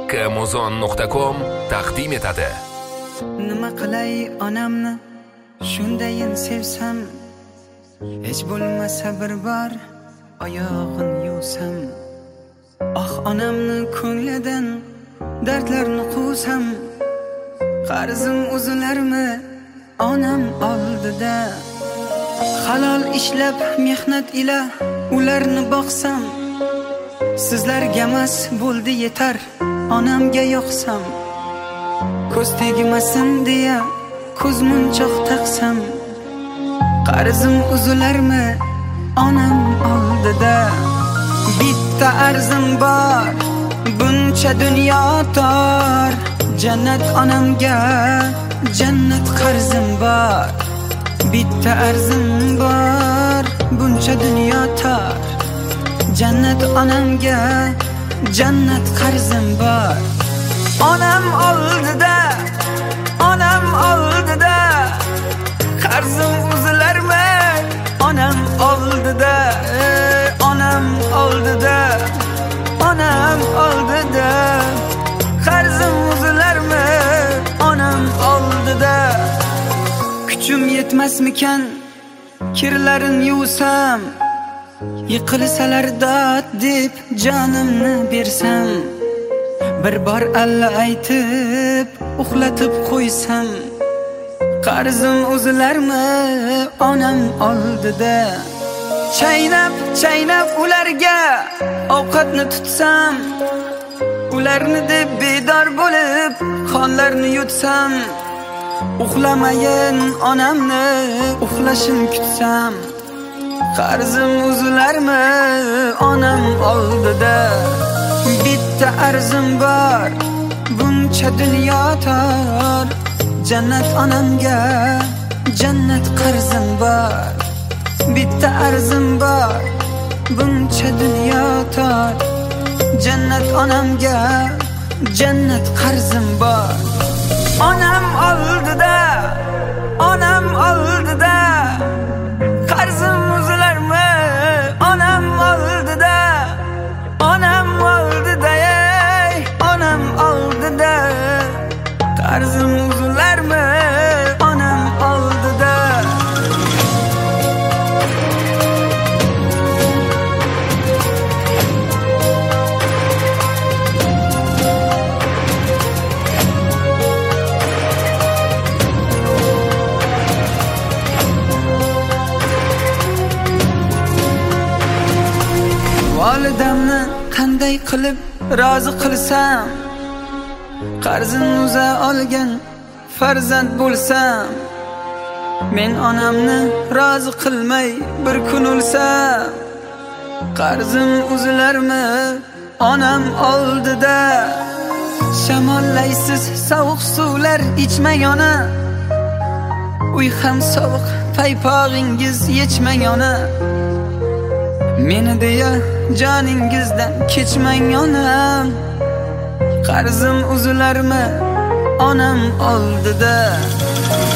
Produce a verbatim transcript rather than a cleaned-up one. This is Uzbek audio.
Amazon nuqta com taqdim etadi. Nima qilay onamni shundayin sevsam, hech bo'lmasa bir bor oyog'in yuvsam. Ah onamni ko'nglidan dardlarni quvsam, qarzim uzilarmi onam oldida. Halol ishlab mehnat ila ularni boqsam, sizlarga emas bo'ldi yetar onamga yoqsam. Ko'z tegmasin deya ko'zmunchoq taqsam, qarzim uzilarmi onam oldida. Bitta arzim bor, buncha dunyo tor, jannat onamga, jannat qarzim bor. Bitta arzim bor, buncha dunyo tor, jannat onamga, jannat qarzim bor. Onam oldida, onam oldida, qarzim uzilarmi onam oldida. Onam oldida, onam oldida, qarzim uzilarmi onam oldida. Kuchim yetmasmikan kirlarin yuvsam, yiqilsalar dod deb jonimni bersam, bir bor alla aytib uxlatib qo'ysam, qarzim uzilarmi onam oldida. Chaynab chaynab ularga ovqatni tutsam, ularni deb bedor bo'lib qonlarni yutsam, uxlamayin onamni uxlashin kutsam, qarzim uzilarmi onam oldida. Bitta arzim bor, buncha dunyo tor, jannat onamga, jannat qarzim bor. Bitta arzim bor, buncha dunyo tor, jannat onamga, jannat qarzim bor. Onam oldida, onam oldida, qarzim uzilarmi onam oldida. Onam oldida, ey onam oldida, qarzim uzilarmi onam oldida. Validamni qanday qilib rozi qilsam, qarzini uza olgan farzand bo'lsam, men onamni rozi qilmay bir kun o'lsam, qarzim uzilarmi onam oldida. Shamollaysiz sovuq suvlar ichmang ona, uy ham sovuq paypog'ingiz yechmang ona. Meni deya joningizdan kechmang onam, qarzim uzilarmi onam oldida.